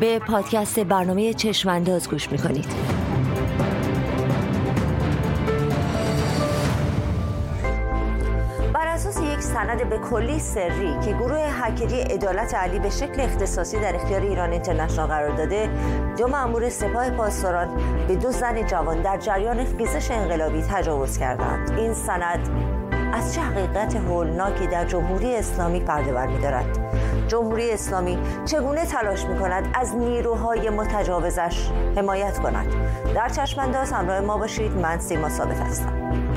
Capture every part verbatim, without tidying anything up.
به پادکست برنامه چشمانداز گوش میکنید. بر اساس یک سند به کلی سری که گروه هکری عدالت علی به شکل اختصاصی در اختیار ایران اینترنشنال قرار داده، دو مأمور سپاه پاسداران به دو زن جوان در جریان خیزش انقلابی تجاوز کردند. این سند از چه حقیقت هولناکی در جمهوری اسلامی پرده برمی‌دارد؟ جمهوری اسلامی چگونه تلاش می‌کند از نیروهای متجاوزش حمایت کند؟ در چشمانداز همراه ما باشید. من سیما ثابت هستم.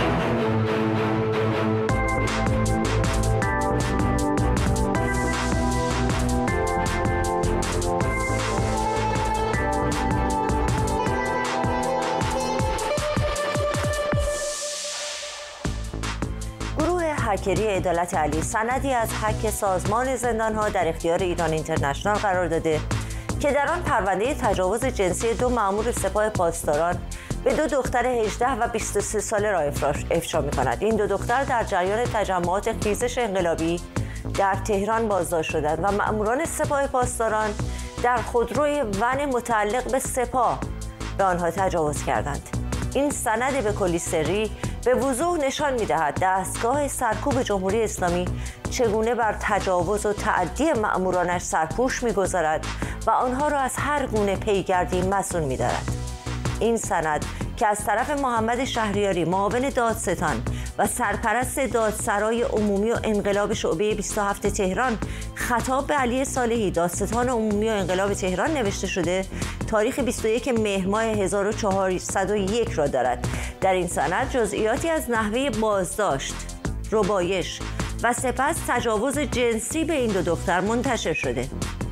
هکری عدالت علی سندی از هک سازمان زندان‌ها در اختیار ایران اینترنشنال قرار داده که در آن پرونده تجاوز جنسی دو مأمور سپاه پاسداران به دو دختر هجده و بیست و سه ساله را افشا می‌کند. این دو دختر در جریان تجمعات خیزش انقلابی در تهران بازداشت شدند و مأموران سپاه پاسداران در خودروی ون متعلق به سپاه به آنها تجاوز کردند. این سند به کلی سری به وضوح نشان می‌دهد دستگاه سرکوب جمهوری اسلامی چگونه بر تجاوز و تعدی مأمورانش سرپوش می‌گذارد و آنها را از هر گونه پیگردی مسئول می‌دارد. این سند که از طرف محمد شهریاری معاون دادستان و سرپرست دادسرای عمومی و انقلاب شعبه بیست و هفت تهران خطاب به علی صالحی دادستان عمومی و انقلاب تهران نوشته شده، تاریخ بیست و یکم مهر ماه هزار و چهارصد و یک را دارد. در این سند جزئیاتی از نحوه بازداشت، ربایش و سپس تجاوز جنسی به این دو دختر منتشر شده.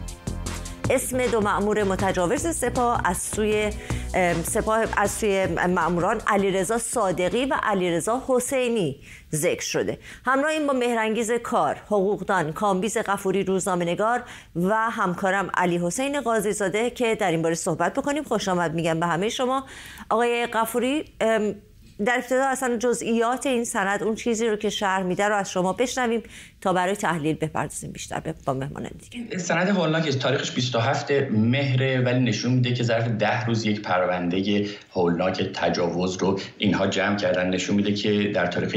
اسم دو مأمور متجاوز سپاه از سوی سپاه از سوی مأموران علیرضا صادقی و علیرضا حسینی ذکر شده. همراه این با مهرانگیز کار، حقوقدان کامبیز غفوری روزنامه‌نگار و همکارم علی حسین قاضی زاده که در این باره صحبت بکنیم. خوش آمد میگم به همه شما. آقای غفوری، در ابتدا اصلا جزئیات این سند، اون چیزی رو که شرح میده رو از شما بشنویم تا برای تحلیل بپردازیم بیشتر با مهمانان دیگه. سند هولناک تاریخش بیست و هفت مهر، ولی نشون میده که ظرف ده روز یک پرونده هولناک تجاوز رو اینها جمع کردن. نشون میده که در تاریخ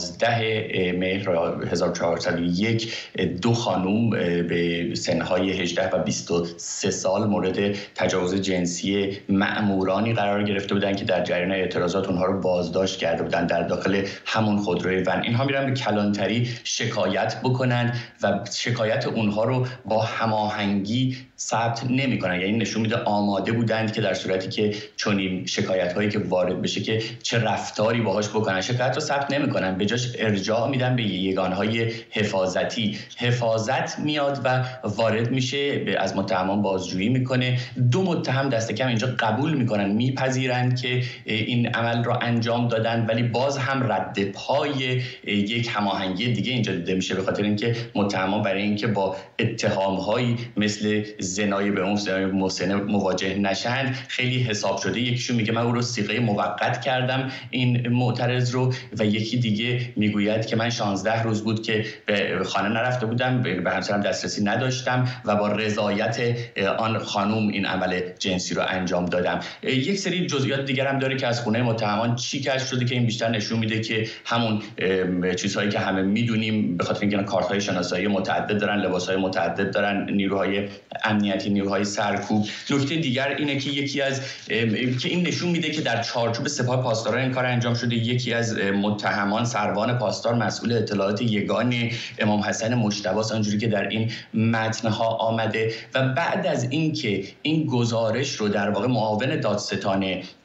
یازده مهر هزار و چهارصد و یک دو خانم به سنهای هجده و بیست و سه سال مورد تجاوز جنسی مأمورانی قرار گرفته بودن که در جریان اعتراضات اونها رو بازداشت کرده بودن در داخل همون خودروی ون. اینها میرن به کلانتری شکایت بکنن و شکایت اونها رو با هماهنگی ثبت نمی‌کنن. یعنی نشون میده آماده بودند که در صورتی که چنین شکایت هایی که وارد بشه که چه رفتاری باهاش بکنن. شکایت رو ثبت نمی‌کنن، به جاش ارجاع میدن به یگانهای حفاظتی. حفاظت میاد و وارد میشه، از متهمان بازجویی میکنه. دو متهم دست کم اینجا قبول میکنن، میپذیرند که این عمل رو انجام دادن، ولی باز هم رد پای یک هماهنگی دیگه اینجا دیده میشه، به خاطر اینکه متهمان برای اینکه با اتهام‌هایی مثل زنای به عنف زنای محسنه مواجه نشن خیلی حساب شده. یکیشون میگه من او رو صیغه موقت کردم این معترض رو، و یکی دیگه میگوید که من شانزده روز بود که به خانه نرفته بودم، به همسرم دسترسی نداشتم و با رضایت آن خانم این عمل جنسی رو انجام دادم. یک سری جزئیات دیگر هم داره که از خونه متهمان چی کشف شده که این بیشتر نشون میده که همون چیزهایی که همه میدونیم، به خاطر اینکه کارت‌های شناسایی متعدد دارن، لباس‌های متعدد دارن، نیروهای امنیتی، نیروهای سرکوب. نکته دیگر اینه که یکی از که این نشون میده که در چارچوب سپاه پاسداران این کار انجام شده. یکی از متهمان سروان پاسدار مسئول اطلاعات یگان امام حسن مجتبی است، اونجوری که در این متن‌ها آمده، و بعد از اینکه این گزارش رو در واقع معاون دادستان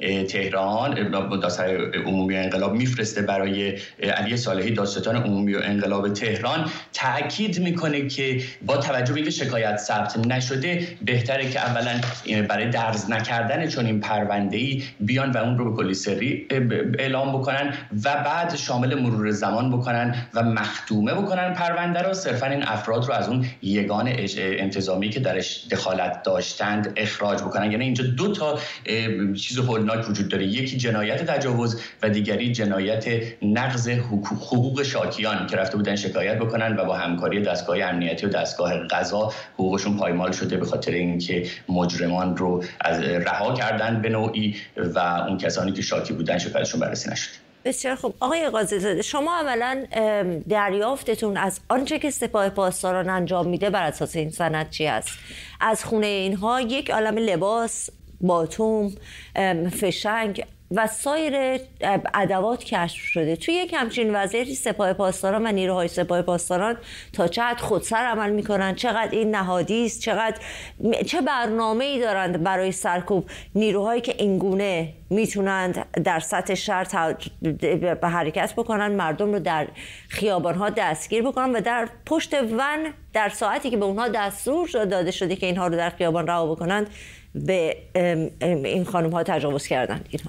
تهران، دادسرای عمومی انقلاب میفرسته برای علی صالحی دادستان عمومی و انقلاب تهران، تاکید میکنه که با توجه به اینکه شکایت ثبت نشده بهتره که اولا برای درز نکردن چون این پرونده‌ای بیان و اون رو به کلی سری اعلام بکنن و بعد شامل مرور زمان بکنن و مختومه بکنن پرونده رو. صرفا این افراد رو از اون یگان انتظامی که درش دخالت داشتند اخراج بکنن. یعنی اینجا دو تا چیز هولناک وجود داره، یکی جنایت تجاوز و دیگری جنایت نقض حقوق شاکیان که رفته بودن شکایت مراجعه بکنن و با همکاری دستگاه امنیتی و دستگاه قضا حقوقشون پایمال شده، به خاطر اینکه مجرمان رو از رها کردن به نوعی و اون کسانی که شاکی بودن شکایتشون بررسی نشد. بسیار خوب. آقای قاضی، شما عملاً دریافتتون از آنچه که سپاه پاسداران انجام میده بر اساس این سند چی است؟ از خونه اینها یک عالم لباس، باتوم، فشنگ و سایر ادوات کشف شده. توی یک همچین وضعیتی سپاه پاسداران و نیروهای سپاه پاسداران تا چه حد خودسر عمل میکنن؟ چقدر این نهادی است؟ چقدر چه برنامه‌ای دارند برای سرکوب نیروهایی که اینگونه میتونند در سطح شهر به حرکت بکنن، مردم رو در خیابانها دستگیر بکنن و در پشت ون در ساعتی که به اونها دستور داده شده که اینها رو در خیابان رها بکنند به این خانم ها تجاوز کردن؟ اینها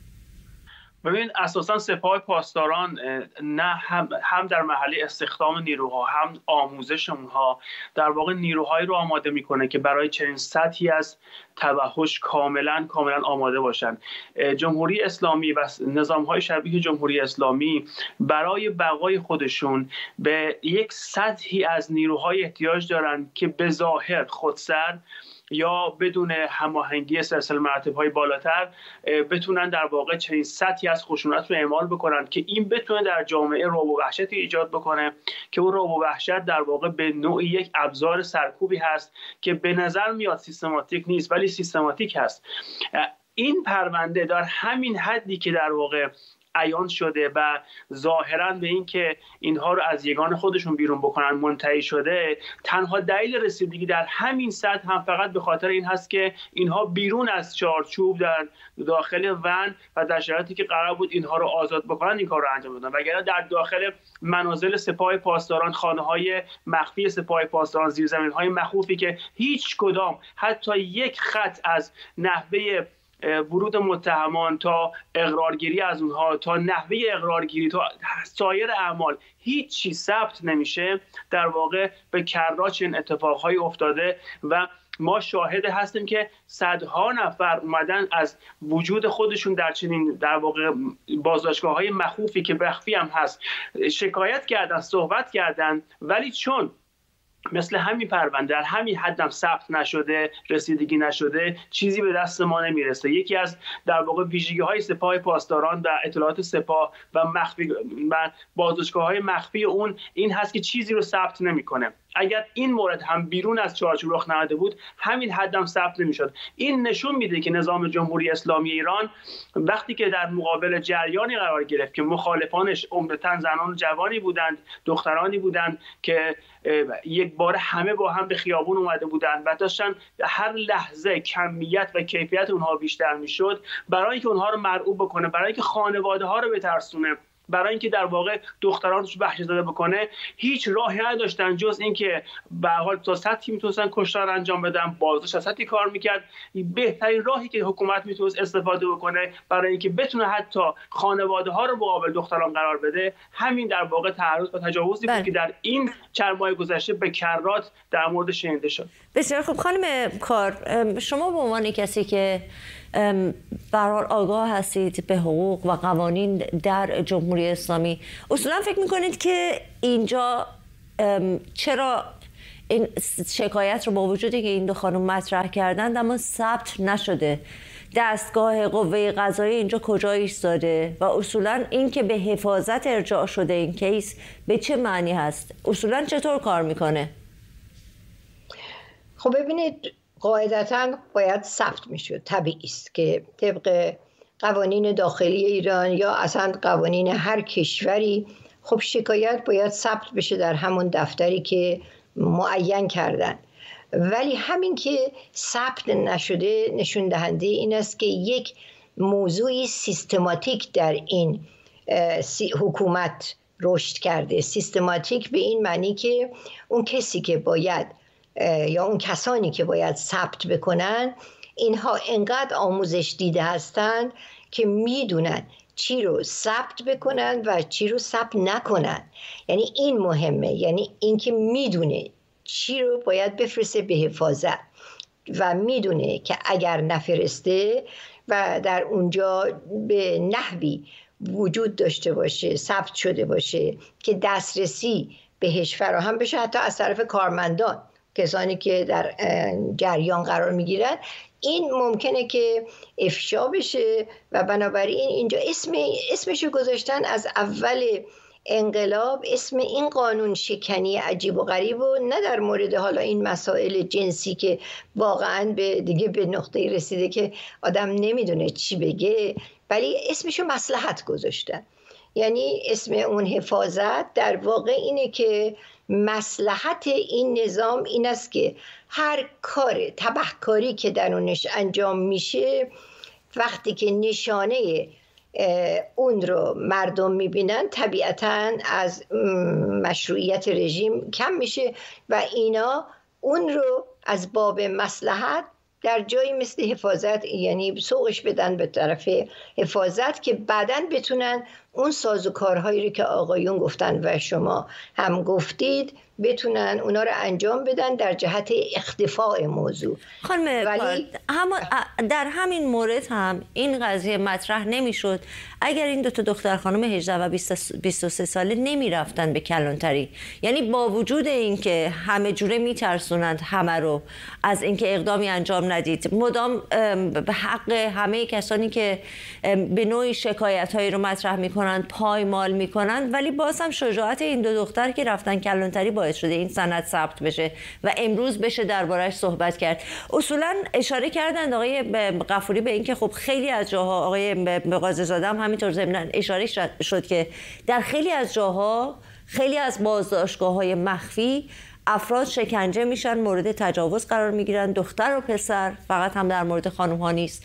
ببین اساسا سپاه پاسداران نه هم, هم در مرحله استخدام نیروها هم آموزش اونها در واقع نیروهایی رو آماده میکنه که برای چنین سطحی از توحش کاملا کاملا آماده باشن. جمهوری اسلامی و نظام‌های شبیه جمهوری اسلامی برای بقای خودشون به یک سطحی از نیروهای احتیاج دارن که به ظاهر خودسر یا بدون هماهنگی سلسله مراتب‌های بالاتر بتونن در واقع چنین سطحی از خشونت رو اعمال بکنن که این بتونه در جامعه رعب و وحشتی ایجاد بکنه که اون رعب و وحشت در واقع به نوعی یک ابزار سرکوبی هست که به نظر میاد سیستماتیک نیست ولی سیستماتیک هست. این پرونده در همین حدی که در واقع عیان شده و ظاهراً به این که اینها رو از یگان خودشون بیرون بکنن منتهی شده، تنها دلیل رسیدگی در همین سطح هم فقط به خاطر این هست که اینها بیرون از چارچوب در داخل ون و در شرایطی که قرار بود اینها رو آزاد بکنن این کار رو انجام دادن، وگرنه در داخل منازل سپاه پاسداران، خانه‌های مخفی سپاه پاسداران، زیرزمین‌های مخوفی که هیچ کدام حتی یک خط از نحوه ورود متهمان تا اقرارگیری از اونها تا نحوه اقرارگیری تا سایر اعمال هیچ چیز ثبت نمیشه، در واقع به کراچ این اتفاقهای افتاده و ما شاهد هستیم که صدها نفر اومدن از وجود خودشون در چنین در واقع بازداشتگاه‌های مخوفی که مخفی هم هست شکایت کردن، صحبت کردن، ولی چون مثل همین پرونده در همین حدم ثبت نشده، رسیدگی نشده، چیزی به دست ما نمیرسه. یکی از در واقع ویژگی‌های سپاه پاسداران و اطلاعات سپاه و مخفی و بازداشتگاه‌های مخفی اون این هست که چیزی رو ثبت نمی‌کنه. اگر این مورد هم بیرون از چارچوب رخ نداده بود همین حدم ثبت نمی‌شد. این نشون میده که نظام جمهوری اسلامی ایران وقتی که در مقابل جریانی قرار گرفت که مخالفانش عمدتاً زنان جوانی بودند، دخترانی بودند که یک بار همه با هم به خیابون اومده بودند و داشتن هر لحظه کمیت و کیفیت اونها بیشتر میشد، برای اینکه اونها رو مرعوب بکنه، برای اینکه خانواده ها رو بترسونه، برای اینکه در واقع دخترانش وحشت زده بکنه، هیچ راهی نداشتن جز اینکه به هر حال تا سطحی میتونستن کشتار انجام بدن، بازداشت سطحی کار میکرد. بهترین راهی که حکومت میتونست استفاده بکنه برای اینکه بتونه حتی خانواده ها رو مقابل دختران قرار بده، همین در واقع تعرض و تجاوزی بود که در این چند ماه گذشته به کرات در مورد شنیده شد. بسیار خوب. خانم کار، شما به عنوان کسی که برای آگاه هستید به حقوق و قوانین در جمهوری اسلامی، اصولا فکر میکنید که اینجا چرا این شکایت رو با وجودی که این دو خانم مطرح کردند اما ثبت نشده؟ دستگاه قوه قضایی اینجا کجا ایستاده؟ و اصولا این که به حفاظت ارجاع شده این کیس به چه معنی هست؟ اصولا چطور کار میکنه؟ خب ببینید، قاعدتاً باید ثبت میشد. طبیعی است که طبق قوانین داخلی ایران یا اصلا قوانین هر کشوری خب شکایت باید ثبت بشه در همون دفتری که معین کردن، ولی همین که ثبت نشده نشون دهنده این است که یک موضوعی سیستماتیک در این حکومت رشد کرده. سیستماتیک به این معنی که اون کسی که باید یا اون کسانی که باید ثبت بکنن اینها انقدر آموزش دیده هستند که میدونن چی رو ثبت بکنن و چی رو ثبت نکنن. یعنی این مهمه، یعنی این که میدونه چی رو باید بفرسته به حفاظت و میدونه که اگر نفرسته و در اونجا به نحوی وجود داشته باشه، ثبت شده باشه که دسترسی بهش فراهم بشه، حتی از طرف کارمندان، کسانی که در جریان قرار میگیرن، این ممکنه که افشا بشه و بنابراین اینجا اسم اسمشو گذاشتن از اول انقلاب، اسم این قانون شکنی عجیب و غریب و نه در مورد حالا این مسائل جنسی که واقعا به دیگه به نقطه رسیده که آدم نمیدونه چی بگه، ولی اسمشو مصلحت گذاشتن. یعنی اسم اون حفاظت در واقع اینه که مصلحت این نظام این است که هر کار تبهکاری که درونش انجام میشه، وقتی که نشانه اون رو مردم میبینن طبیعتاً از مشروعیت رژیم کم میشه و اینا اون رو از باب مصلحت در جایی مثل حفاظت، یعنی سوقش بدن به طرف حفاظت که بعداً بتونن اون سازوکارهایی رو که آقایون گفتن و شما هم گفتید بتونن اونا رو انجام بدن در جهت اختفاء موضوع. خانم ولی هم در همین مورد هم این قضیه مطرح نمیشد اگر این دو تا دختر خانم هجده و بیست و سه ساله نمی رفتن به کلانتری. یعنی با وجود اینکه همه جوره میترسونند همه رو از اینکه اقدامی انجام ندید، مدام به حق همه کسانی که به نوعی شکایت‌هایی رو مطرح میکنند پایمال میکنند، ولی باز هم شجاعت این دو دختر که رفتن کلانتری باعث شده این سند ثبت بشه و امروز بشه دربارش صحبت کرد. اصولا اشاره کردند آقای غفوری به اینکه خب خیلی از جاها، آقای قاضی‌زاده هم همینطور ضمناً اشاره شد که در خیلی از جاها، خیلی از بازداشتگاه‌های مخفی افراد شکنجه میشن، مورد تجاوز قرار میگیرن، دختر و پسر، فقط هم در مورد خانم ها نیست.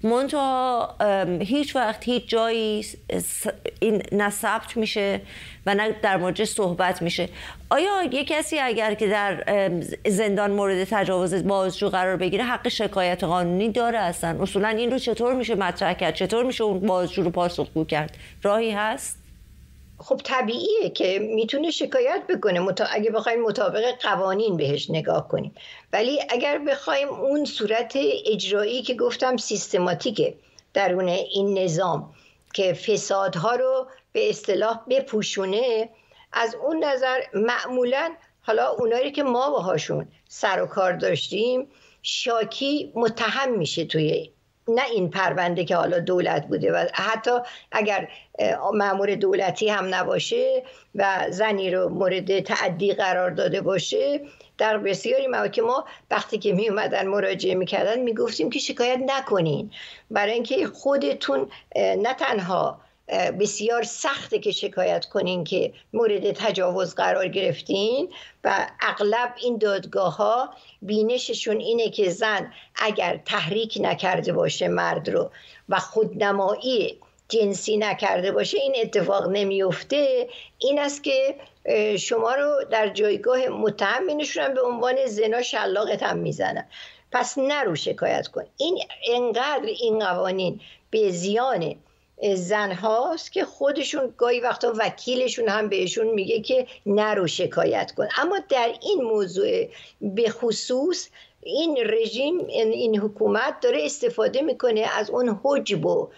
منتها هیچ وقت هیچ جایی این نه ثبت میشه و نه در مورد صحبت میشه. آیا یک کسی اگر که در زندان مورد تجاوز بازجو قرار بگیره حق شکایت قانونی داره اصلا؟ اصولا این رو چطور میشه مطرح کرد؟ چطور میشه اون بازجو رو پاسخگو کرد؟ راهی هست؟ خب طبیعیه که میتونه شکایت بکنه متا... اگه بخوایم مطابق قوانین بهش نگاه کنیم، ولی اگر بخوایم اون صورت اجرایی که گفتم سیستماتیکه درون این نظام که فسادها رو به اصطلاح بپوشونه، از اون نظر معمولاً حالا اونایی که ما باهاشون سر و کار داشتیم، شاکی متهم میشه توی نه این پرونده که حالا دولت بوده و حتی اگر مأمور دولتی هم نباشه و زنی رو مورد تعدی قرار داده باشه، در بسیاری مواقع که ما وقتی که می اومدن مراجعه میکردن میگفتیم که شکایت نکنین، برای اینکه خودتون نه تنها بسیار سخته که شکایت کنین که مورد تجاوز قرار گرفتین و اغلب این دادگاه ها بینششون اینه که زن اگر تحریک نکرده باشه مرد رو و خودنمایی جنسی نکرده باشه این اتفاق نمیفته. این است که شما رو در جایگاه متهم مینشونن، به عنوان زنا شلاقت هم میزنن، پس نرو شکایت کن. این انقدر این قوانین به زیان زن هاست که خودشون گاهی وقتا وکیلشون هم بهشون میگه که نرو شکایت کن. اما در این موضوع به خصوص این رژیم، این حکومت داره استفاده میکنه از اون حجب و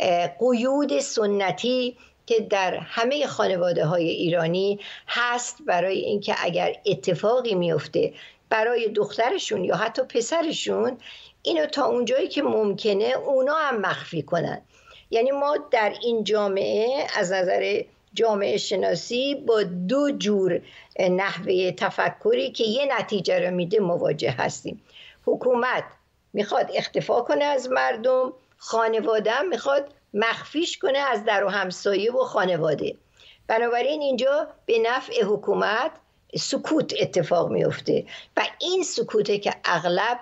قیود سنتی که در همه خانواده های ایرانی هست، برای اینکه اگر اتفاقی میفته برای دخترشون یا حتی پسرشون، اینو تا اونجایی که ممکنه اونا هم مخفی کنن. یعنی ما در این جامعه از نظر جامعه شناسی با دو جور نحوه تفکری که یه نتیجه رو میده مواجه هستیم. حکومت میخواد اختفا کنه از مردم، خانواده هم میخواد مخفیش کنه از در و همسایه و خانواده. بنابراین اینجا به نفع حکومت سکوت اتفاق میفته و این سکوته که اغلب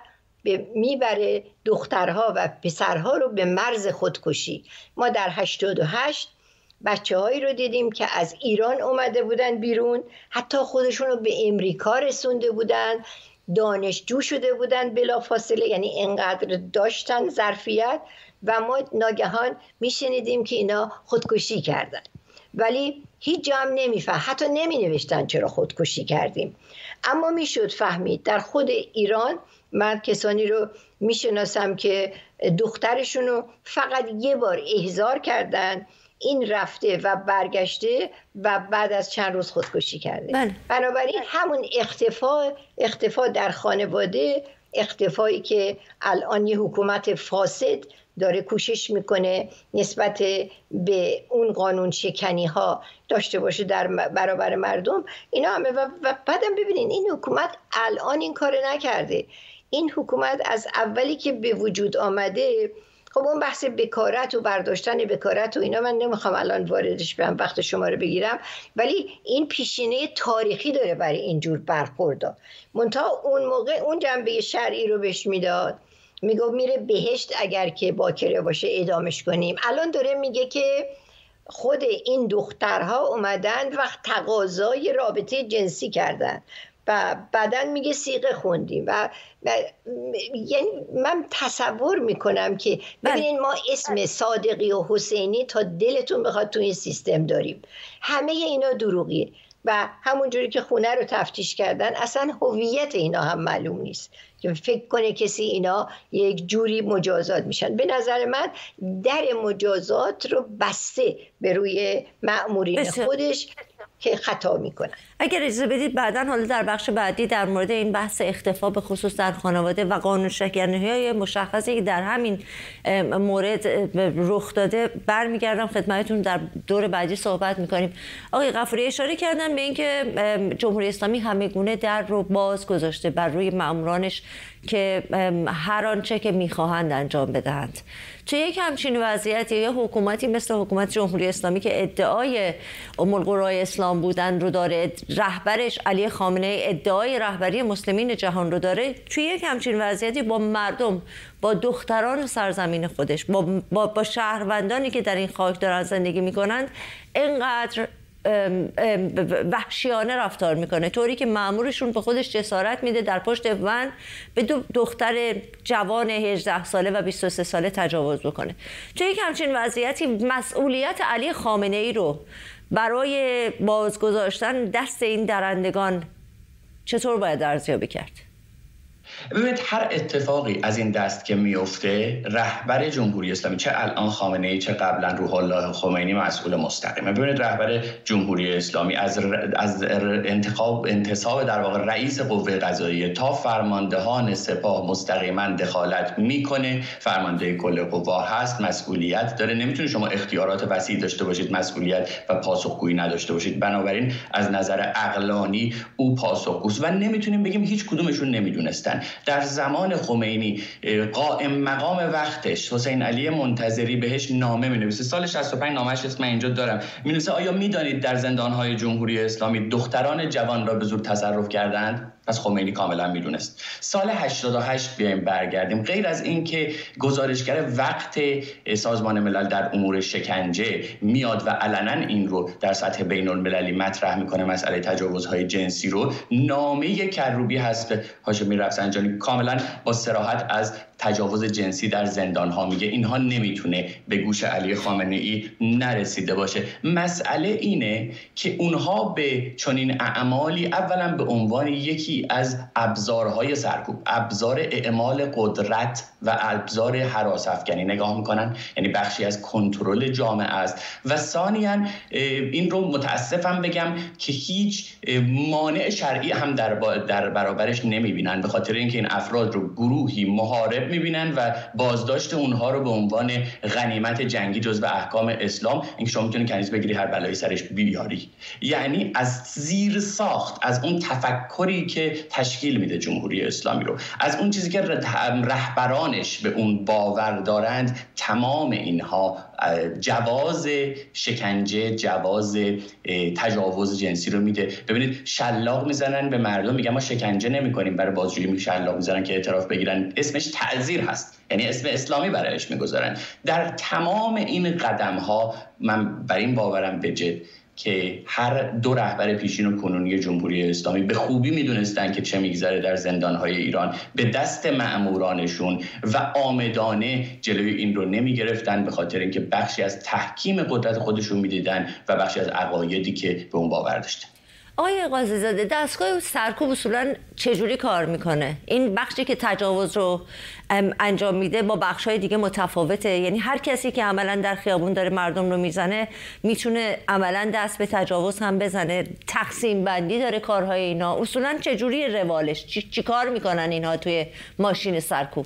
میبره دخترها و پسرها رو به مرز خودکشی. ما در هشتاد و هشت بچه هایی رو دیدیم که از ایران اومده بودن بیرون، حتی خودشون رو به امریکا رسونده بودن، دانشجو شده بودن بلافاصله، یعنی انقدر داشتن ظرفیت و ما ناگهان میشنیدیم که اینا خودکشی کردن، ولی هیچ جا هم نمیفهم، حتی نمی نوشتن چرا خودکشی کردیم. اما میشد فهمید در خود ایران. من کسانی رو میشناسم که دخترشون رو فقط یه بار احضار کردن، این رفته و برگشته و بعد از چند روز خودکشی کرده. بله. بنابراین همون اختفا اختفا در خانواده، اختفایی که الان یه حکومت فاسد داره کوشش میکنه نسبت به اون قانون شکنی ها داشته باشه در برابر مردم، اینا همه. و بعدم ببینین این حکومت الان این کار نکرده. این حکومت از اولی که به وجود آمده، خب اون بحث بکارت و برداشتن بکارت و اینا من نمیخوام الان واردش بشم، وقت شما رو بگیرم، ولی این پیشینه تاریخی داره برای اینجور برخوردها. منتها اون موقع اون جنبه شرعی رو بهش میداد، میگه میره بهشت اگر که باکره باشه اعدامش کنیم. الان داره میگه که خود این دخترها اومدن و تقاضای رابطه جنسی کردن و بعدن میگه صیغه خوندیم و, و یعنی من تصور میکنم که ببینین ما اسم صادقی و حسینی تا دلتون بخواد تو این سیستم داریم، همه اینا دروغیه و همونجوری که خونه رو تفتیش کردن اصلا هویت اینا هم معلوم نیست که فکر کنه کسی اینا یک جوری مجازات میشن. به نظر من در مجازات رو بسته به روی مأمورین خودش که خطا میکنن. اگر اجازه بدید بعداً حالا در بخش بعدی در مورد این بحث اختفا به خصوص در خانواده و قانون شکنی‌های مشخصی که در همین مورد رخ داده برمیگردم خدمتتون، در دور بعدی صحبت میکنیم. آقای غفوری اشاره کردن به اینکه جمهوری اسلامی همه‌گونه در رو باز گذاشته بر روی مأمورانش که هر آنچه که میخواهند انجام بدهند. توی یک همچین وضعیتی یا حکومتی مثل حکومت جمهوری اسلامی که ادعای ام القرای اسلام بودن رو داره، رهبرش علی خامنه ای ادعای رهبری مسلمین جهان رو داره، توی یک همچین وضعیتی با مردم، با دختران سرزمین خودش، با, با, با شهروندانی که در این خاک دارن زندگی میکنند اینقدر ام ام وحشیانه رفتار میکنه، طوری که مأمورشون به خودش جسارت میده در پشت ون به دو دختر جوان هجده ساله و بیست و سه ساله تجاوز بکنه. توی یک همچین وضعیتی مسئولیت علی خامنه ای رو برای بازگذاشتن دست این درندگان چطور باید ارزیابی کرد؟ ببینید هر اتفاقی از این دست که میفته رهبر جمهوری اسلامی، چه الان خامنه ای چه قبلا روح الله خمینی، مسئول مستقیمه. ببینید رهبر جمهوری اسلامی از از انتخاب انتصاب در واقع رئیس قوه قضاییه تا فرماندهان سپاه مستقیما دخالت میکنه، فرمانده کل قوا هست، مسئولیت داره. نمیتونه شما اختیارات وسیع داشته باشید مسئولیت و پاسخگویی نداشته باشید. بنابراین از نظر عقلانی او پاسخگوست و نمیتونیم بگیم هیچ کدومشون نمیدونستن. در زمان خمینی قائم مقام وقتش حسین علی منتظری بهش نامه می‌نویسه، سال شصت و پنج نامه‌اش اسم اینجا دارم، می‌نویسه آیا می‌دانید در زندان‌های جمهوری اسلامی دختران جوان را به زور تصرف کردند؟ پس خمینی کاملا میدونست. سال هشتاد و هشت بیایم برگردیم، غیر از این که گزارشگر وقت سازمان ملل در امور شکنجه میاد و علنا این رو در سطح بین المللی مطرح میکنه، مسئله تجاوزهای جنسی رو، نامه کروبی هست هاشمی رفسنجانی کاملا با صراحت از تجاوز جنسی در زندان‌ها میگه اینها نمیتونه به گوش علی خامنه ای نرسیده باشه. مسئله اینه که اونها به چنین اعمالی اولا به عنوان یکی از ابزارهای سرکوب، ابزار اعمال قدرت و ابزار هراس افکنی نگاه میکنن، یعنی بخشی از کنترل جامعه است. و ثانیاً این رو متاسفم بگم که هیچ مانع شرعی هم در, در برابرش نمیبینن، به خاطر اینکه این افراد رو گروهی محارب میبینن و بازداشت اونها رو به عنوان غنیمت جنگی جزو احکام اسلام، اینکه شما میتونی کنیز بگیری هر بلایی سرش بیاری. یعنی از زیر ساخت، از اون تفکری که تشکیل میده جمهوری اسلامی رو، از اون چیزی که رهبرانش به اون باور دارند، تمام اینها جواز شکنجه، جواز تجاوز جنسی رو میده. ببینید شلاق میزنن به مردم، میگن ما شکنجه نمیکنیم، برای بازجویی می شلاق میزنن که اعتراف بگیرن، اسمش تعزیر هست، یعنی اسم اسلامی برایش میگذارن. در تمام این قدم ها من بر این باورم به جد که هر دو رهبر پیشین و کنونی جمهوری اسلامی به خوبی میدونستن که چه میگذره در زندانهای ایران، به دست مأمورانشون و عامدانه جلوی این رو نمیگرفتن، به خاطر اینکه بخشی از تحکیم قدرت خودشون میدیدن و بخشی از عقایدی که به اون باور داشتن. آقای قاضی زاده، دستگاه سرکوب اصولا چجوری کار میکنه؟ این بخشی که تجاوز رو انجام میده با بخشای دیگه متفاوته؟ یعنی هر کسی که عملا در خیابون داره مردم رو میزنه میتونه عملا دست به تجاوز هم بزنه؟ تقسیم بندی داره کارهای اینا؟ اصولا چجوری روالش؟ چی, چی کار میکنن اینها توی ماشین سرکوب؟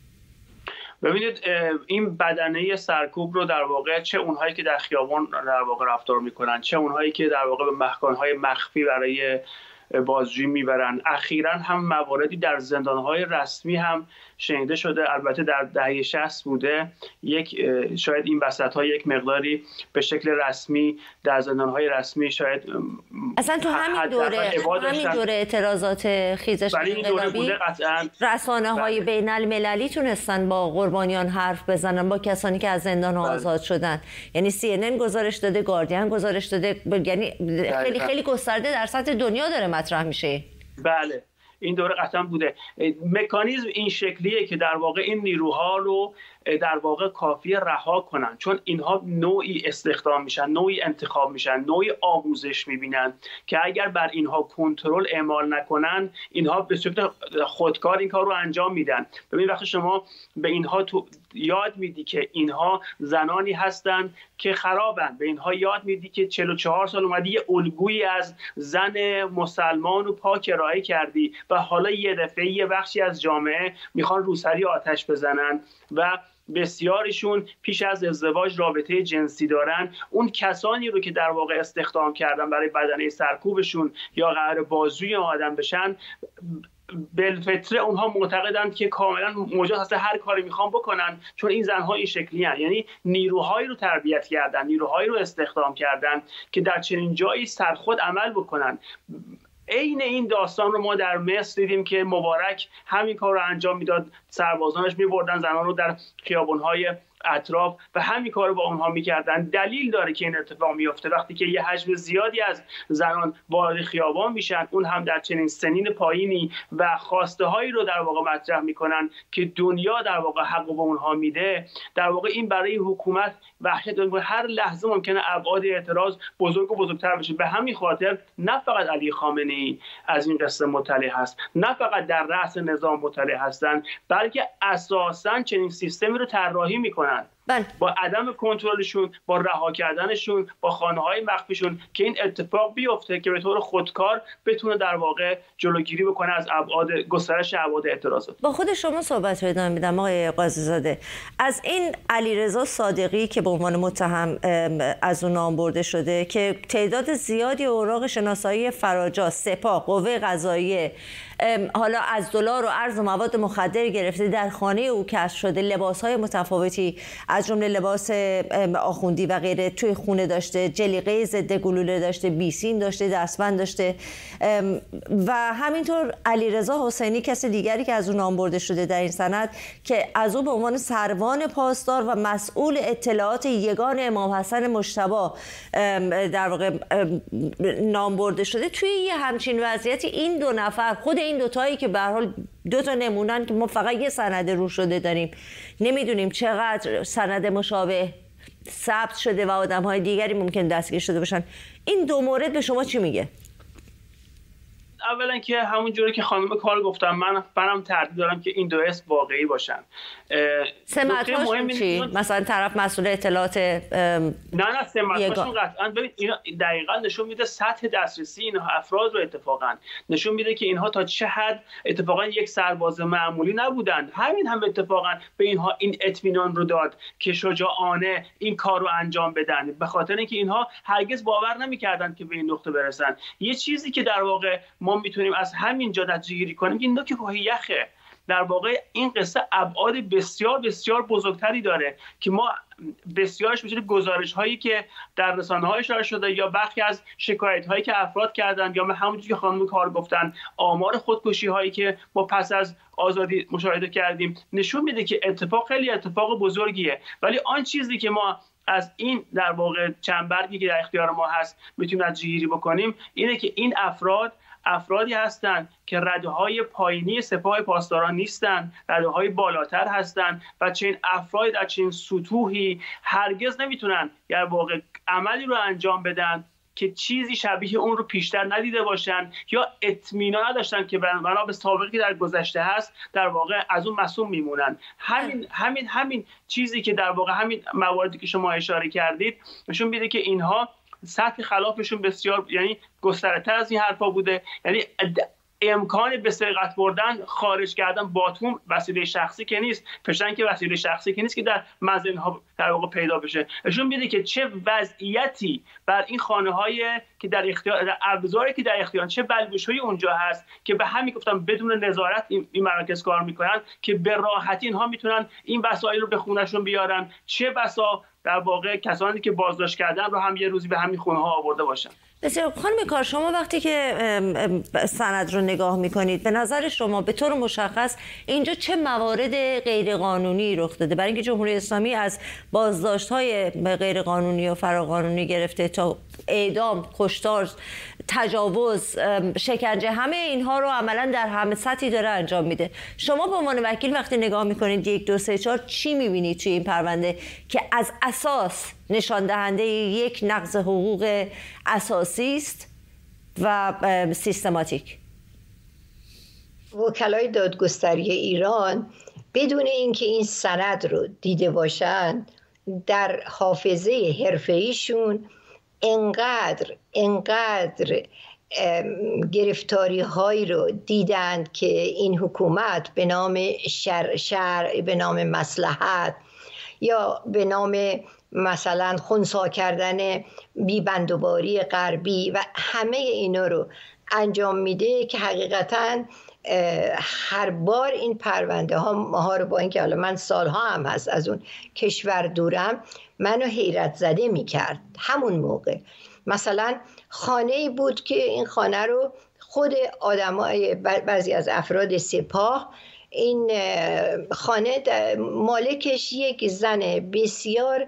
ببینید این بدنه سرکوب رو در واقع چه اونهایی که در خیابان در واقع رفتار میکنن، چه اونهایی که در واقع به مکانهای مخفی برای بازجویی میبرن، اخیراً هم مواردی در زندانهای رسمی هم شنیده شده، البته در دهه شصت بوده، یک شاید این وسط‌ها یک مقداری به شکل رسمی در زندانهای رسمی شاید اصلا تو همین دوره همین دوره اعتراضات خیزش انقلابی رسانه‌های بین المللی تونستن با قربانیان حرف بزنن، با کسانی که از زندان ها آزاد شدن. یعنی سی ان ان گزارش داده، گاردین گزارش داده، یعنی خیلی خیلی گسترده در سطح دنیا داره مطرح میشه. بله این دوره قطعا بوده. مکانیزم این شکلیه که در واقع این نیروها رو در واقع کافیه رها کنن، چون اینها نوعی استخدام میشن، نوعی انتخاب میشن، نوعی آموزش میبینن که اگر بر اینها کنترل اعمال نکنن اینها به صورت خودکار این کار رو انجام میدن. ببین وقتی شما به اینها تو یاد میدی که اینها زنانی هستن که خرابن، به اینها یاد میدی که چهل و چهار سال اومدی یه الگویی از زن مسلمان رو پاک ارائه کردی و حالا یه دفعه یه بخشی از جامعه میخوان روسری آتش بزنن و بسیارشون پیش از ازدواج رابطه جنسی دارن، اون کسانی رو که در واقع استخدام کردن برای بدنه سرکوبشون یا قرار بازجوی آدم بشن، بالفطره اونها معتقدند که کاملا مجاز هست هر کاری میخوان بکنن، چون این زنها این شکلی هستند. یعنی نیروهایی رو تربیت کردن، نیروهایی رو استخدام کردن که در چنین جایی سرخود عمل بکنن. عین این داستان رو ما در مصر دیدیم که مبارک همین کار رو انجام میداد، سربازانش میبردن زنان رو در خیابان‌های اطراف و همین کار رو با اونها میکردن. دلیل داره که این اتفاق میفته وقتی که یه حجم زیادی از زنان وارد خیابان میشن، اون هم در چنین سنین پایینی و خواسته هایی رو در واقع مطرح میکنن که دنیا در واقع حق به اونها میده. در واقع این برای حکومت وحشت داره، هر لحظه ممکنه ابعاد اعتراض بزرگ و بزرگتر بشه. به همین خاطر نه فقط علی خامنه‌ای از این قصه مطلع هست، نه فقط در رأس نظام مطلع هستن، بلکه اساساً چنین سیستمی رو طراحی میکنن بله. با عدم کنترلشون، با رها کردنشون، با خانه‌های مخفیشون که این اتفاق بیفته که به طور خودکار بتونه در واقع جلوگیری بکنه از ابعاد گسترش ابعاد اعتراضات. با خود شما صحبت رو ادامه میدم آقای قاضی زاده. از این علیرضا صادقی که به عنوان متهم از اون نام برده شده که تعداد زیادی اوراق شناسایی فراجا، سپاه، قوه قضاییه، حالا از دلار و ارز و مواد مخدر گرفته در خانه او کشف شده، لباس‌های متفاوتی از جمله لباس آخوندی و غیره توی خونه داشته، جلیقه ضد گلوله داشته، بیسیم داشته، دستبند داشته و همینطور علیرضا حسینی کسی دیگری که از اون نام برده شده در این سند که از او به عنوان سروان پاسدار و مسئول اطلاعات یگان امام حسن مجتبی در واقع نام برده شده. توی یه همچین وضعیتی این دو نفر، خود این دوتایی که به هر حال دو تا نمونن که ما فقط یه سند رو شده داریم، نمیدونیم چقدر سند مشابه ثبت شده و آدم‌های دیگری ممکن دستگیر شده باشن، این دو مورد به شما چی میگه؟ اولا که همون جوری که خانم کار گفتم، من برام تردید دارم که این دو اسم واقعی باشن. سمت‌هاشون چی؟ مثلا طرف مسئول اطلاعات نه نه سمت‌هاشون قطعاً ببین اینا دقیقاً نشون میده سطح دسترسی این افراد رو، اتفاقاً نشون میده که اینها تا چه حد اتفاقاً یک سرباز معمولی نبودن. همین هم اتفاقاً به اینها این اطمینان رو داد که شجاعانه این کار رو انجام بدن، به خاطر اینکه اینها هرگز باور نمی‌کردند که به این نقطه برسن. یه چیزی که در واقع ما میتونیم از همین جا نتیجه‌گیری کنیم این نکته که یخه در واقع این قصه ابعاد بسیار بسیار بزرگتری داره که ما بسیارش میشه گزارش هایی که در رسانه های اشاره شده یا برخی از شکایت هایی که افراد کردن یا همونجوری که خانم کار گفتن آمار خودکشی هایی که ما پس از آزادی مشاهده کردیم نشون میده که اتفاق خیلی اتفاق بزرگیه. ولی آن چیزی که ما از این در واقع چنبرگی که در اختیار ما هست میتونیم نتیجه‌گیری بکنیم اینه که این افراد افرادی هستند که رده‌های پایینی سپاه پاسداران نیستند، رده‌های بالاتر هستند و چنین افراد در چنین سطوحی هرگز نمیتونن در واقع عملی رو انجام بدن که چیزی شبیه اون رو پیشتر ندیده باشن یا اطمینان نداشتن که بنا به سابقه که در گذشته هست در واقع از اون معصوم میمونن. همین همین همین چیزی که در واقع همین مواردی که شما اشاره کردید نشون میده که اینها سطح خلافشون بسیار یعنی گسترده از این حرفا بوده. یعنی امکان به سرقت بردن، خارج کردن باتوم وسیله شخصی که نیست، فشنگ که وسیله شخصی که نیست که در مزد اینها در واقع پیدا بشه. نشون میده که چه وضعیتی بر این خانه‌های که در اختیار ابزاری که در اختیار چه بلبشویی اونجا هست که به همین گفتم بدون نظارت این, این مراکز کار میکنن که به راحتی اینها میتونن این وسایل رو به خونه‌شون بیارن. چه بسا در واقع کسانی که بازداشت کردن رو هم یه روزی به همین خونه‌ها آورده باشن. بسیار. خانم کار، شما وقتی که سند رو نگاه میکنید به نظر شما به طور مشخص اینجا چه موارد غیرقانونی رخ داده؟ برای اینکه جمهوری اسلامی از بازداشت‌های غیرقانونی و فراقانونی گرفته تا اعدام، کشتار، تجاوز، شکنجه، همه اینها رو عملا در همه سطحی داره انجام میده. شما به عنوان وکیل وقتی نگاه میکنید یک دو سه چهار چی میبینید توی این پرونده که از اساس نشان دهنده یک نقض حقوق اساسی است و سیستماتیک؟ وکلای دادگستری ایران بدون اینکه این سند رو دیده باشن در حافظه حرفه‌ایشون انقدر انقدر گرفتاری هایی رو دیدند که این حکومت به نام شرع شر، به نام مصلحت یا به نام مثلا خنثی کردن بیبندوباری غربی و همه اینا رو انجام میده که حقیقتاً هر بار این پرونده ها ما رو با اینکه حالا من سالها هم هست از اون کشور دورم منو حیرت زده میکرد. همون موقع مثلا خانه‌ای بود که این خانه رو خود آدمای بعضی از افراد سپاه، این خانه مالکش یک زن بسیار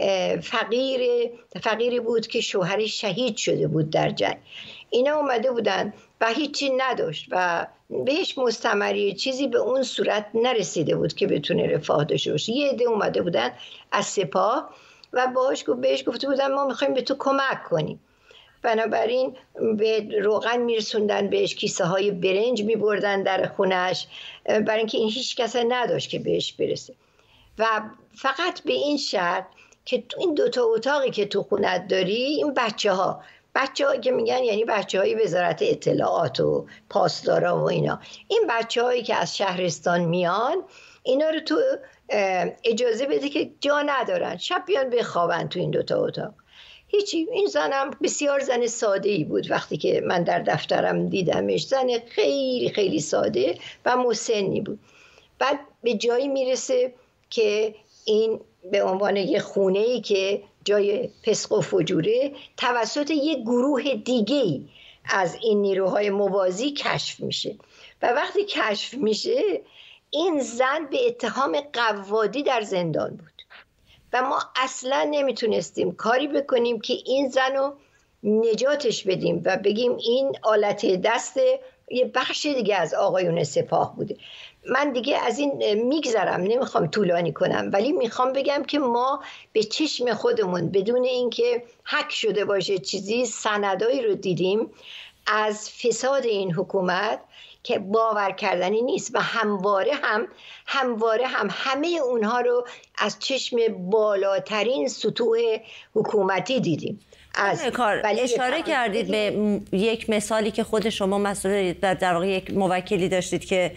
فقیر فقیری بود که شوهرش شهید شده بود در جنگ. اینا اومده بودن و هیچی نداشت و بهش مستمری چیزی به اون صورت نرسیده بود که بتونه رفاه داشته باشه. یه عده اومده بودن از سپاه و باهاش بهش گفته بودن ما میخوایم به تو کمک کنیم. بنابراین به روغن میرسوندن بهش، کیسه های برنج میبردن در خونش، برای اینکه این هیچ کس نداشت که بهش برسه و فقط به این شرط که تو این دوتا اتاقی که تو خونت داری این بچه ها بچه ها که میگن یعنی بچه های وزارت اطلاعات و پاسدارا و اینا، این بچه هایی که از شهرستان میان اینا رو تو اجازه بده که جا ندارن شب بیان بخوابن تو این دوتا اتاق. هیچی. این زنم بسیار زن ساده ای بود. وقتی که من در دفترم دیدمش زن خیلی خیلی ساده و مسنی بود. بعد به جایی میرسه که این به عنوان یه خونه ای که جای فسق و فجوره توسط یک گروه دیگه از این نیروهای موازی کشف میشه و وقتی کشف میشه این زن به اتهام قوادی در زندان بود و ما اصلا نمیتونستیم کاری بکنیم که این زن رو نجاتش بدیم و بگیم این آلت دست یه بخش دیگه از آقایون سپاه بوده. من دیگه از این میگذرم، نمیخوام طولانی کنم، ولی میخوام بگم که ما به چشم خودمون بدون اینکه حک شده باشه چیزی سندایی رو دیدیم از فساد این حکومت که باور کردنی نیست و همواره هم همواره هم همه اونها رو از چشم بالاترین سطوح حکومتی دیدیم. از کار اشاره کردید به یک مثالی که خود شما مسئول در واقع یک موکلی داشتید که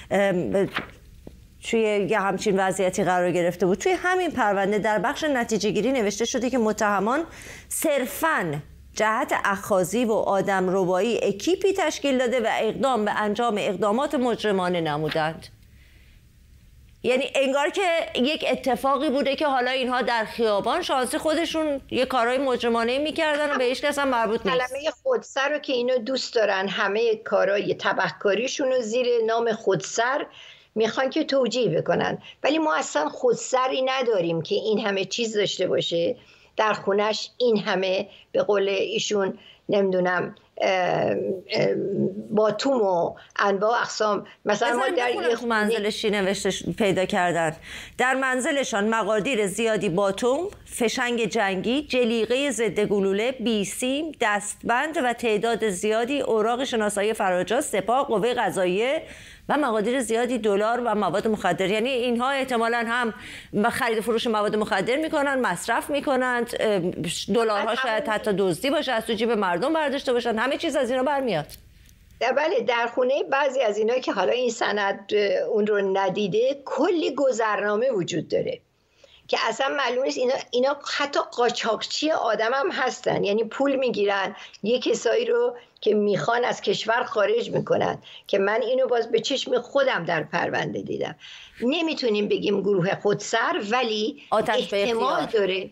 توی یه همچین وضعیتی قرار گرفته بود. توی همین پرونده در بخش نتیجه گیری نوشته شده که متهمان صرفاً جهت اخاذی و آدم ربایی اکیپی تشکیل داده و اقدام به انجام اقدامات مجرمانه نمودند. یعنی انگار که یک اتفاقی بوده که حالا اینها در خیابان شانسی خودشون یه کارهای مجرمانه میکردن و به هیچ کس هم مربوط نیست. کلمه خودسر رو که اینا دوست دارن همه کارهای تبهکاریشون رو زیر نام خودسر میخوان که توجیه بکنن، ولی ما اصلا خودسری نداریم که این همه چیز داشته باشه در خونش، این همه به قول ایشون نمیدونم باتوم و انواع اقسام. مثلا ما در یک منزلش نوشته پیدا کردن در منزلشان مقادیر زیادی باتوم، فشنگ جنگی، جلیقه ضد گلوله، بیسیم، دستبند و تعداد زیادی اوراق شناسایی فراجات، سپاه، قوه قضاییه و مقادیر زیادی دلار و مواد مخدر. یعنی اینها احتمالاً هم خرید فروش مواد مخدر میکنن، مصرف میکنند، دلارها شاید حتی دزدی باشه، از تو جیب مردم برداشته باشن، همه چیز از اینا برمیاد. بله، در خونه بعضی از اینا که حالا این سند اون رو ندیده، کلی گذرنامه وجود داره که اصلا معلوم نیست اینا, اینا حتی قاچاقچی آدم هم هستن. یعنی پول میگیرن یه کسایی رو که میخوان از کشور خارج میکنن، که من اینو باز به چشم خودم در پرونده دیدم. نمیتونیم بگیم گروه خودسر، ولی احتمال داره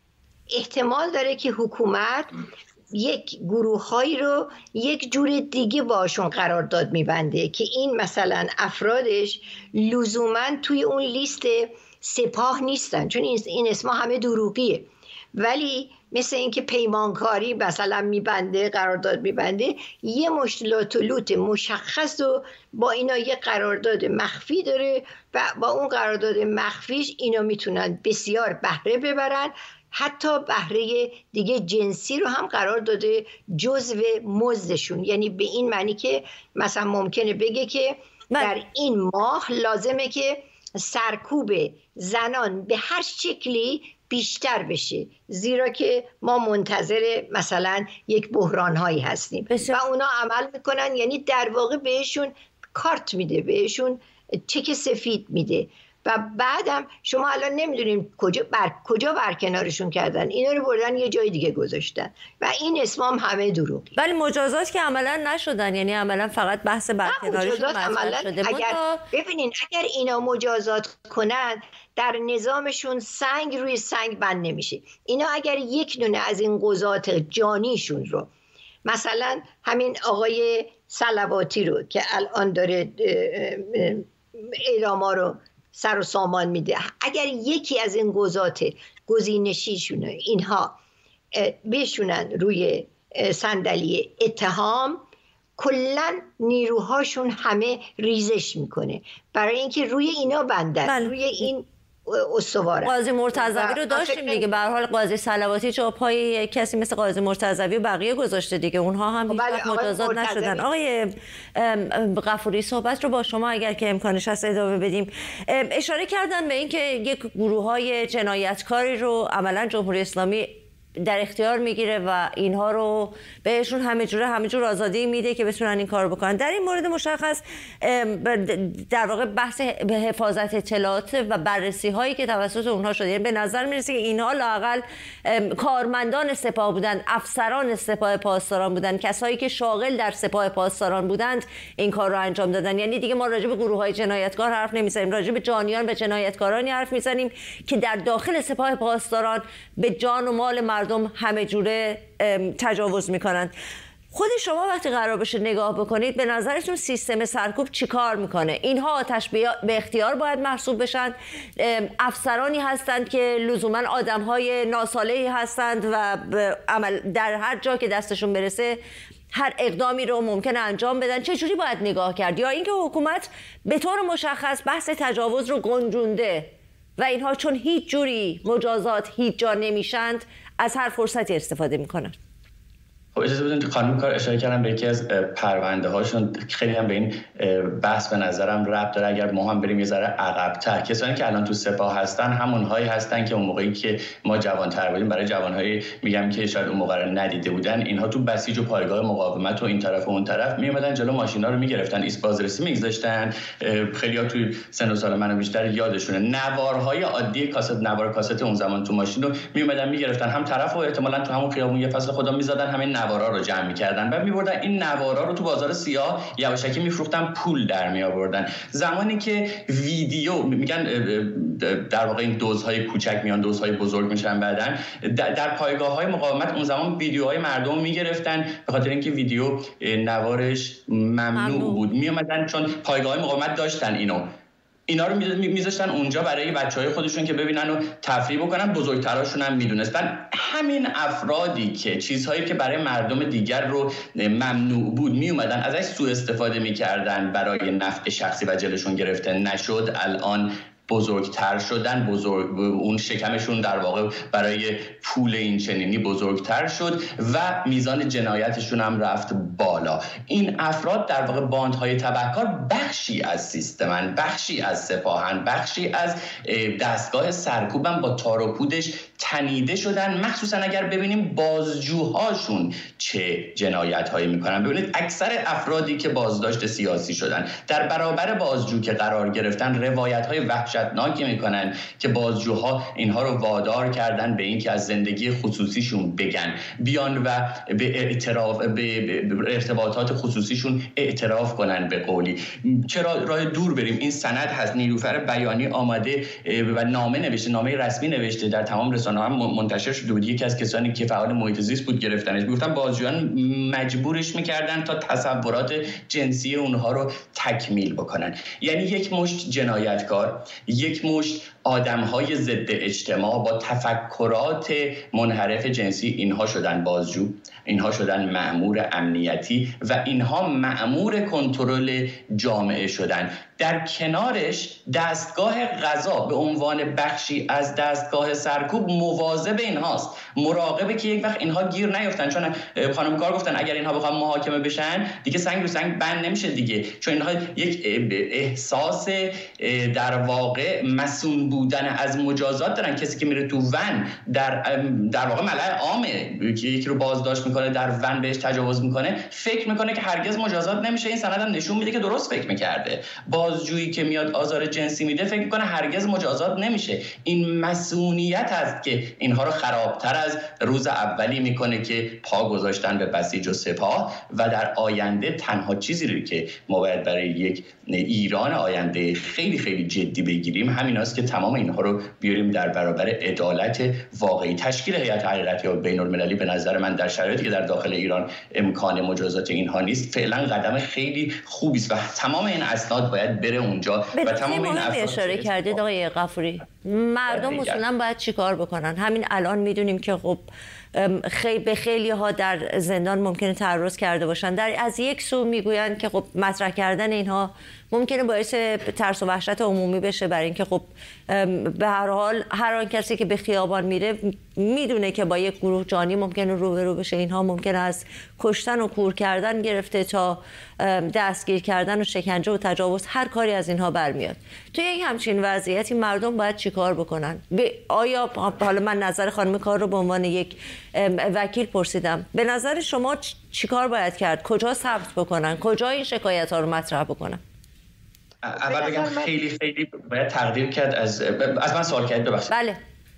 احتمال داره که حکومت یک گروه‌هایی رو یک جور دیگه باشون قرارداد میبنده که این مثلا افرادش لزوماً توی اون لیست سپاه نیستن، چون این اسما همه دروغیه، ولی مثل اینکه پیمانکاری مثلا میبنده، قرارداد میبنده، یه مشکلات و لوت مشخص و با اینا یه قرارداد مخفی داره و با اون قرارداد مخفیش اینا میتونن بسیار بهره ببرن، حتی بهره دیگه جنسی رو هم قرار داده جزو مزدشون. یعنی به این معنی که مثلا ممکنه بگه که در این ماه لازمه که سرکوب زنان به هر شکلی بیشتر بشه، زیرا که ما منتظر مثلا یک بحران‌هایی هستیم بسیار. و اونا عمل میکنن، یعنی در واقع بهشون کارت میده، بهشون چک سفید میده و بعدم شما الان نمیدونین کجا بر کجا برکنارشون کردن، اینا رو بردن یه جای دیگه گذاشتن و این اسمام همه دروغی. ولی مجازات که عملا نشدن، یعنی عملا فقط بحث برکناریشون مطرح شده. اگر ببینین اگر اینا مجازات کنن در نظامشون سنگ روی سنگ بند نمیشه. اینا اگر یک دونه از این قضات جانیشون رو، مثلا همین آقای صلواتی رو که الان داره اعداما رو سر و سامان میده، اگر یکی از این قضات گزینشیشون اینها بشونن روی صندلی اتهام، کلن نیروهاشون همه ریزش میکنه برای اینکه روی اینا بندن، روی این استواره. قاضی مرتضوی رو داشتیم دیگه، به هر حال قاضی صلواتی چه پای کسی مثل قاضی مرتضوی و بقیه گذاشته دیگه، اونها هم هیچ وقت مجازات نشدن. آقای غفوری صحبت رو با شما اگر که امکانش هست ادامه بدیم. اشاره کردن به اینکه یک گروه‌های جنایتکاری رو عملاً جمهوری اسلامی در اختیار میگیره و اینها رو بهشون همه جوره همه جور آزادی میده که بتونن این کار بکنن. در این مورد مشخص در واقع بحث حفاظت اطلاعات و بررسی هایی که توسط اونها شده، یعنی به نظر میرسه که اینها لااقل کارمندان سپاه بودن، افسران سپاه پاسداران بودن، کسایی که شاغل در سپاه پاسداران بودند این کار رو انجام دادن. یعنی دیگه ما راجع به گروه های جنایتکار حرف نمیزنیم، راجع به جانیان و جنایتکارانی حرف میزنیم که در داخل سپاه پاسداران به جان و مال مردم همه جوره تجاوز میکنن. خود شما وقتی قرار بشه نگاه بکنید، به نظرتون سیستم سرکوب چی کار میکنه؟ اینها آتش به اختیار باید محسوب بشن؟ افسرانی هستند که لزوما آدمهای ناصالحی هستند و عمل در هر جا که دستشون برسه هر اقدامی رو ممکنه انجام بدن؟ چه جوری باید نگاه کرد؟ یا اینکه حکومت به طور مشخص بحث تجاوز رو گنجونده و اینها چون هیچ جوری مجازات هیچ جا نمیشند از هر فرصتی استفاده میکنن؟ خب اجازه بدید خانم کار اشاره کردم به یکی از پرونده هاشون، خیلی هم به این بحث به نظرم ربط داره. اگر ما هم بریم یه ذره عقب‌تر، کسانی که الان تو سپاه هستن همونهایی هستن که اون موقعی که ما جوان‌تر بودیم، برای جوان‌های میگم که شاید اون موقع رو ندیده بودن، اینها تو بسیج و پایگاه مقاومت و این طرف و اون طرف میومدن جلو ماشینا رو میگرفتن، ایست بازرسی میگذاشتن. خیلی‌ها تو سن و سال منو بیشتر یادشونه نوارهای عادی کاست، نوار کاست اون زمان تو ماشین رو میومدن میگرفتن، هم طرف و احتمالاً تو همون خیابون یه فصل خدا میزدن، همین نوارا رو جمع می‌کردن و می‌بردن این نوارا رو تو بازار سیاه یواشکی می‌فروختن، پول در می‌آوردن. زمانی که ویدیو میگن در واقع این دوزهای کوچک میان دوزهای بزرگ میشن، بعدن در پایگاه‌های مقاومت اون زمان ویدیوهای مردم می‌گرفتن به خاطر اینکه ویدیو نوارش ممنوع بود. میومدن چون پایگاه‌های مقاومت داشتن اینو اینا رو میذاشتن اونجا برای بچهای خودشون که ببینن و تفریح بکنن. بزرگتراشون هم میدونستن همین افرادی که چیزهایی که برای مردم دیگر رو ممنوع بود میومدن ازش سوء استفاده میکردن برای نفع شخصی و جلشون گرفته نشد، الان بزرگتر شدن، بزرگ اون شکمشون در واقع برای پول این چنینی بزرگتر شد و میزان جنایتشون هم رفت بالا. این افراد در واقع باندهای تبهکار بخشی از سیستمن، بخشی از سپاهن، بخشی از دستگاه سرکوبن، با تار و پودش تنیده شدن. مخصوصا اگر ببینیم بازجوهاشون چه جنایت‌هایی میکنن. ببینید اکثر افرادی که بازداشت سیاسی شدن در برابر بازجو که قرار گرفتن روایت‌های وحشتناکی میکنن که بازجوها اینها رو وادار کردن به اینکه از زندگی خصوصیشون بگن، بیان و به اعتراف به ارتباطات خصوصیشون اعتراف کنن به قولی. چرا راه دور بریم؟ این سند هست، نیلوفر بیانی آمده و نامه نوشته، نامه رسمی نوشته، در تمام رسانه‌ها هم منتشر شده بود. یکی از کسانی که فعال محیط زیست بود گرفتنش. گفتن بازجویان مجبورش میکردن تا تصورات جنسی اونها رو تکمیل بکنن. یعنی یک مشت جنایتکار، یک مشت آدم‌های ضد اجتماع با تفکرات منحرف جنسی، اینها شدن بازجو، اینها شدن مأمور امنیتی و اینها مأمور کنترل جامعه شدن. در کنارش دستگاه قضا به عنوان بخشی از دستگاه سرکوب مواظب اینهاست، مراقبه که یک وقت اینها گیر نیفتن. چون خانم کار گفتن اگر اینها بخوام محاکمه بشن دیگه سنگ رو سنگ بند نمیشه دیگه، چون اینها یک احساس در واقع مسئول بودن از مجازات دارن. کسی که میره تو ون در در واقع ملأ عامه که یکی رو بازداشت میکنه، در ون بهش تجاوز میکنه، فکر میکنه که هرگز مجازات نمیشه. این سند هم نشون میده که درست فکر میکرده. بازجویی که میاد آزار جنسی میده فکر میکنه هرگز مجازات نمیشه. این مسئولیت است که اینها رو خرابتر از روز اولی میکنه که پا گذاشتن به بسیج و سپاه. و در آینده تنها چیزی رو که ما باید برای یک ایران آینده خیلی خیلی جدی بگیریم همین است که تمام اینها رو بیاریم در برابر عدالت واقعی. تشکیل هیئت حقیقتی و بین المللی به نظر من در شرایطی که در داخل ایران امکان مجازات اینها نیست فعلا قدم خیلی خوبی است و تمام این اسناد باید بره اونجا و تمام این افراد اشاره کردید آقای غفوری. مردم اصولا باید چیکار بکنن؟ همین الان میدونیم که خب خیلی به خیلی ها در زندان ممکنه تعرض کرده باشن. در از یک سو میگویند که خب مطرح کردن اینها ممکنه باعث ترس و وحشت عمومی بشه، برای اینکه خب به هر حال هر آن کسی که به خیابان میره میدونه که با یک گروه جانی ممکنه روبرو بشه. اینها ممکنه از کشتن و کور کردن گرفته تا دستگیر کردن و شکنجه و تجاوز، هر کاری از اینها برمیاد. توی یک همچین وضعیتی مردم باید چیکار بکنن؟ آیا حالا من نظر خانم کار رو به عنوان یک وکیل پرسیدم، به نظر شما چیکار باید کرد؟ کجا ثبت بکنن؟ کجا این شکایت ها رو مطرح بکنن؟ اول بگم خیلی خیلی باید تقدیر کرد از از من سوال کرد ببخشید. بله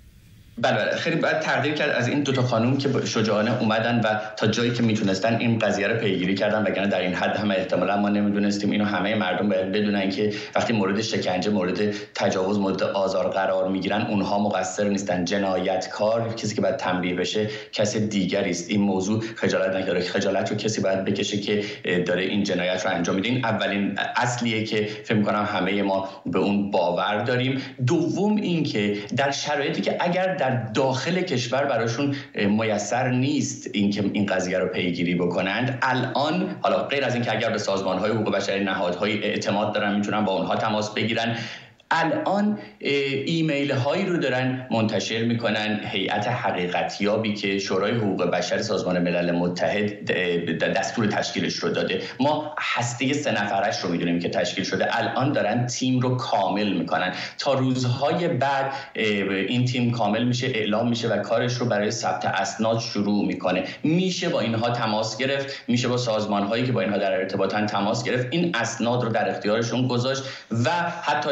بله خیلی باید تقدیر کرد از این دوتا خانوم که شجاعانه اومدن و تا جایی که میتونستن این قضیه رو پیگیری کردن، وگرنه در این حد هم احتمالاً ما نمیدونستیم. اینو همه مردم باید بدونن که وقتی مورد شکنجه، مورد تجاوز، مورد آزار قرار میگیرن اونها مقصر نیستن. جنایتکار، کسی که باید تنبیه بشه، کسی دیگری است. این موضوع خجالت نکره، خجالت رو کسی باید بکشه که داره این جنایت رو انجام میده. این اولین اصلیه که فکر می‌کنم همه ما به اون باور داریم. دوم اینکه در شرایطی که اگر در داخل کشور براشون میسر نیست اینکه این قضیه رو پیگیری بکنند، الان حالا غیر از اینکه اگر به سازمان‌های حقوق بشری، نهادهای اعتماد دارن میتونن با اونها تماس بگیرن، الان ایمیل هایی رو دارن منتشر میکنن. هیئت حقیقتیابی که شورای حقوق بشر سازمان ملل متحد دستور تشکیلش رو داده، ما هسته سه نفرش رو میدونیم که تشکیل شده، الان دارن تیم رو کامل میکنن. تا روزهای بعد این تیم کامل میشه، اعلام میشه و کارش رو برای ثبت اسناد شروع میکنه. میشه با اینها تماس گرفت، میشه با سازمان هایی که با اینها در ارتباطن تماس گرفت، این اسناد رو در اختیارشون گذاشت و حتی شرط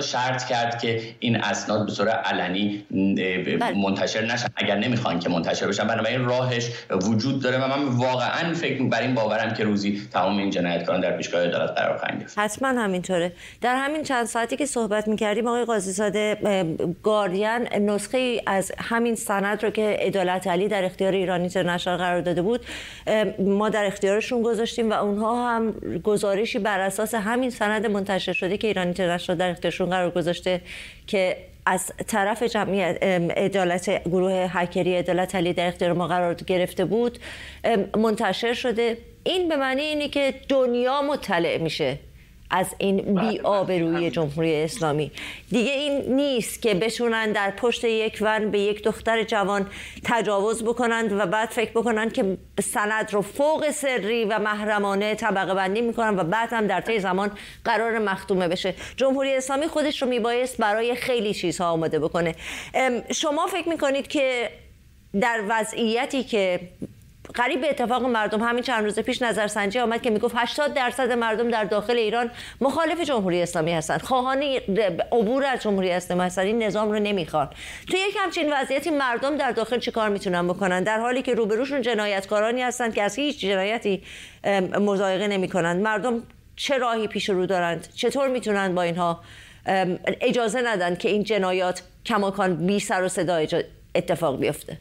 قطع کرد که این اسناد به صورت علنی منتشر نشن اگر نمیخوان که منتشر بشن. بنابراین راهش وجود داره و من واقعا فکر بر این باورم که روزی تمام این جنایتکاران در پیشگاه عدالت قرار خواهند گرفت. حتما همینطوره. در همین چند ساعتی که صحبت می‌کردیم آقای قاضی‌زاده، گاردین نسخه از همین سند رو که عدالت علی در اختیار ایران اینترنشنال قرار داده بود ما در اختیارشون گذاشتیم و اونها هم گزارشی بر اساس همین سند منتشر شده که ایران اینترنشنال در اختیارشون قرار گذاشته که از طرف جمعیت عدالت گروه هکری عدالت علی در اختیار ما قرار گرفته بود منتشر شده. این به معنی اینه که دنیا مطلع میشه از این بی‌آبرویی جمهوری اسلامی. دیگه این نیست که بشونن در پشت یک ون به یک دختر جوان تجاوز بکنند و بعد فکر بکنن که سند رو فوق سری و محرمانه طبقه بندی میکنن و بعد هم در طی زمان قرار مختومه بشه. جمهوری اسلامی خودش رو میبایست برای خیلی چیزها آماده بکنه. شما فکر میکنید که در وضعیتی که قریب به اتفاق مردم، همین چند روز پیش نظرسنجی آمد که میگفت هشتاد درصد مردم در داخل ایران مخالف جمهوری اسلامی هستند، خواهان عبور از جمهوری اسلامی هستند، این نظام رو نمیخوان. توی یک همچین وضعیتی مردم در داخل چیکار میتونن بکنن در حالی که روبروشون جنایتکارانی هستند که از هیچ جنایتی مضایقه نمیکنند؟ مردم چه راهی پیش رو دارند؟ چطور میتونن با اینها اجازه ندن که این جنایات کماکان بی سر و صدا اتفاق بیفته؟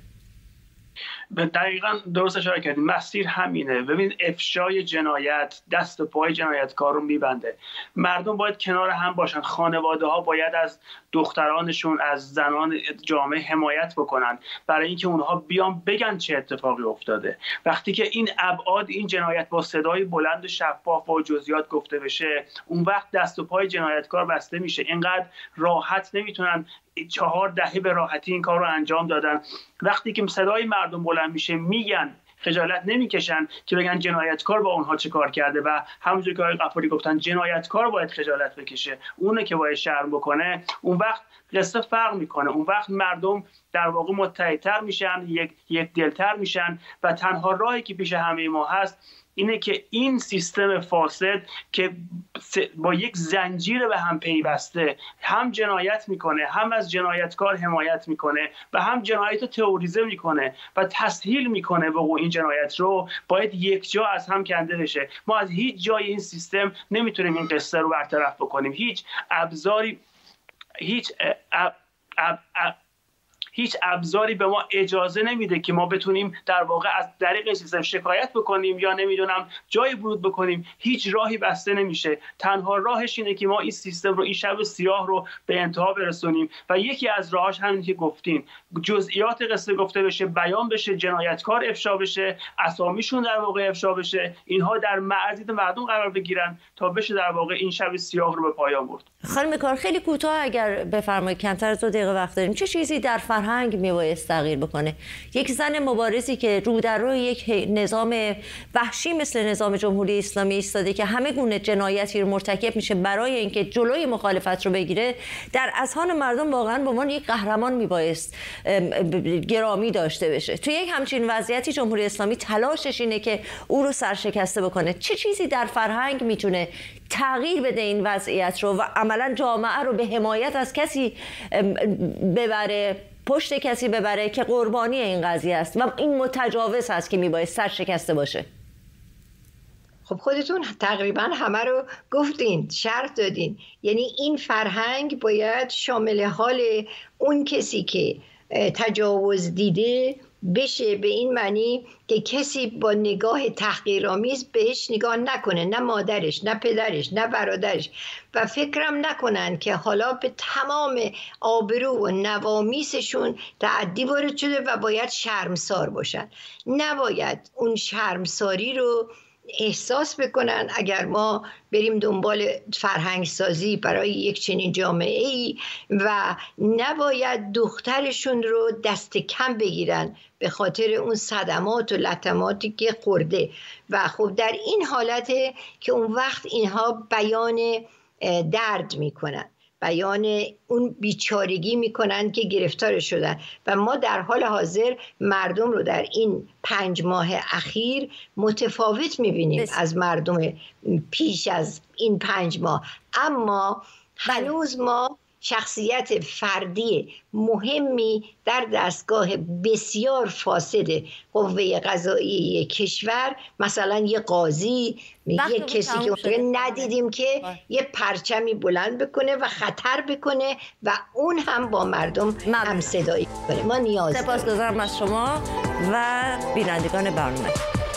دقیقاً درست اشاره کردیم. مسیر همینه. ببین افشای جنایت دست و پای جنایتکار رو میبنده. مردم باید کنار هم باشن. خانواده ها باید از دخترانشون، از زنان جامعه حمایت بکنن برای اینکه اونها بیان بگن چه اتفاقی افتاده. وقتی که این ابعاد این جنایت با صدای بلند و شفاف و جزئیات گفته بشه، اون وقت دست و پای جنایتکار بسته میشه. اینقدر راحت نمیتونن، چهار دهه به راحتی این کار رو انجام دادن. وقتی که صدای مردم بلند میشه میگن، خجالت نمیکشن که بگن جنایتکار با اونها چه کار کرده و همونجوری که آقای غفاری گفتن جنایتکار باید خجالت بکشه، اونه که باید شرم بکنه. اون وقت قصه فرق میکنه. اون وقت مردم در واقع متحدتر میشن، یک یک دلتر میشن و تنها راهی که پیش همه ما هست اینه که این سیستم فاسد که با یک زنجیر به هم پیوسته هم جنایت میکنه، هم از جنایتکار حمایت میکنه و هم جنایت رو تئوریزه میکنه و تسهیل میکنه وقوع این جنایت رو، باید یک جا از هم کنده بشه. ما از هیچ جای این سیستم نمیتونیم این قصه رو برطرف بکنیم. هیچ ابزاری هیچ اب اب اب هیچ ابزاری به ما اجازه نمیده که ما بتونیم در واقع از طریق این سیستم شکایت بکنیم یا نمیدونم جای ورود بکنیم. هیچ راهی بسته نمیشه. تنها راهش اینه که ما این سیستم رو، این شب سیاه رو به انتها برسونیم و یکی از راهاش همین که گفتین، جزئیات قصه گفته بشه، بیان بشه، جنایتکار افشا بشه، اسامیشون در واقع افشا بشه، اینها در معرض مردم قرار بگیرن تا بشه در واقع این شب سیاه رو به پایان برد. خانم کار، خیلی کوتاه اگر بفرمایید، کمتر از دو دقیقه وقت داریم، چه چیزی در فرهنگ میبایست تغییر بکنه؟ یک زن مبارزی که رو در روی یک نظام وحشی مثل نظام جمهوری اسلامی ایستاده که همه گونه جنایتی رو مرتکب میشه برای اینکه جلوی مخالفت رو بگیره، در اذهان مردم واقعا به عنوان یک قهرمان میبایست گرامی داشته بشه. تو یک همچین وضعیتی جمهوری اسلامی تلاشش اینه که او رو سرشکسته بکنه. چه چیزی در فرهنگ میتونه تغییر بده این وضعیت رو و عملا جامعه رو به حمایت از کسی ببره، پشت کسی ببره که قربانی این قضیه است و این متجاوز هست که میباید سر شکسته باشه؟ خب خودتون تقریبا همه رو گفتین، شرح دادین. یعنی این فرهنگ باید شامل حال اون کسی که تجاوز دیده بشه، به این معنی که کسی با نگاه تحقیرآمیز بهش نگاه نکنه، نه مادرش، نه پدرش، نه برادرش، و فکرم نکنن که حالا به تمام آبرو و نوامیسشون تعدی وارد شده و باید شرمسار باشن. نباید اون شرمساری رو احساس بکنن. اگر ما بریم دنبال فرهنگ سازی برای یک چنین جامعه ای و نباید دخترشون رو دست کم بگیرن به خاطر اون صدمات و لطماتی که خورده، و خب در این حالته که اون وقت اینها بیان درد میکنن، بیان اون بیچارگی میکنن که گرفتار شدن. و ما در حال حاضر مردم رو در این پنج ماه اخیر متفاوت میبینیم از مردم پیش از این پنج ماه، اما هنوز ما شخصیت فردی مهمی در دستگاه بسیار فاسد قوه قضاییه کشور، مثلا یه قاضی، یه کسی که ندیدیم که یه پرچمی بلند بکنه و خطر بکنه و اون هم با مردم هم صدایی کنه. ما نیاز داریم. سپاسگزارم از شما و بینندگان برنامه.